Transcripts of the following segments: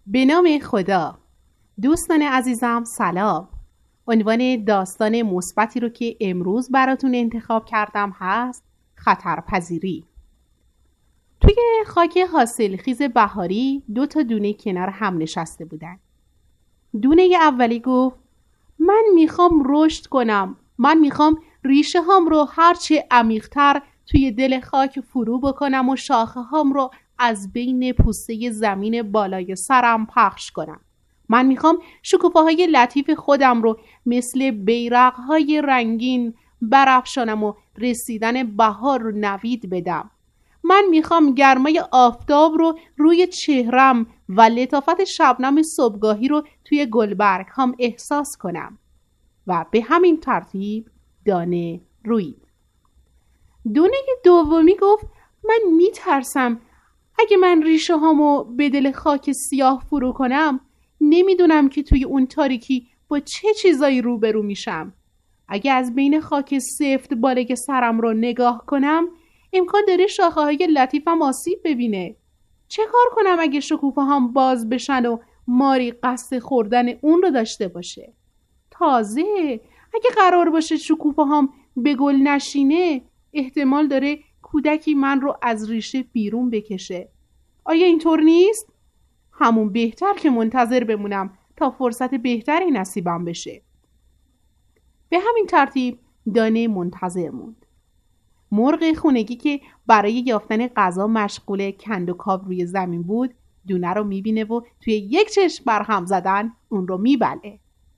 به نام خدا. دوستان عزیزم سلام. عنوان داستان مثبتی رو که امروز براتون انتخاب کردم هست خطرپذیری. توی خاک حاصلخیز بهاری 2 دونه کنار هم نشسته بودن. دونه اولی گفت من میخوام رشد کنم. من میخوام ریشه هام رو هرچه عمیق‌تر توی دل خاک فرو بکنم و شاخه هام رو از بین پوسته زمین بالای سرم پخش کنم. من میخوام شکوفه‌های لطیف خودم رو مثل بیرق‌های رنگین برافشانم و رسیدن بهار رو نوید بدم. من میخوام گرمای آفتاب رو روی چهرم و لطافت شبنم صبحگاهی رو توی گلبرگ هم احساس کنم. و به همین ترتیب دانه روید. دونه دومی گفت من میترسم اگه من ریشه هامو به دل خاک سیاه فرو کنم نمیدونم که توی اون تاریکی با چه چیزایی روبرو میشم. اگه از بین خاک سفت بالای سرم رو نگاه کنم امکان داره شاخه های لطیفم آسیب ببینه. چه کار کنم اگه شکوفه هم باز بشن و ماری قصد خوردن اون رو داشته باشه؟ تازه اگه قرار باشه شکوفه هم به گل نشینه احتمال داره کودکی من رو از ریشه بیرون بکشه. آیا اینطور نیست؟ همون بهتر که منتظر بمونم تا فرصت بهتری نصیبم بشه. به همین ترتیب دانه منتظر موند. مرغ خونگی که برای یافتن غذا مشغول کند و کاو روی زمین بود دونه رو میبینه و توی یک چشم برهم زدن اون رو میبله.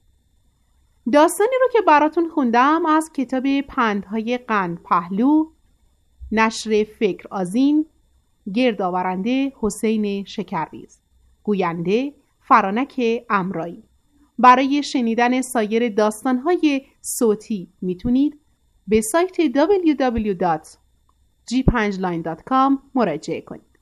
داستانی رو که براتون خوندم از کتاب پندهای قند پهلو، نشر فکر آذین، گردآورنده حسین شکرریز، گوینده فرانک امرایی. برای شنیدن سایر داستانهای صوتی میتونید به سایت www.g5line.com مراجعه کنید.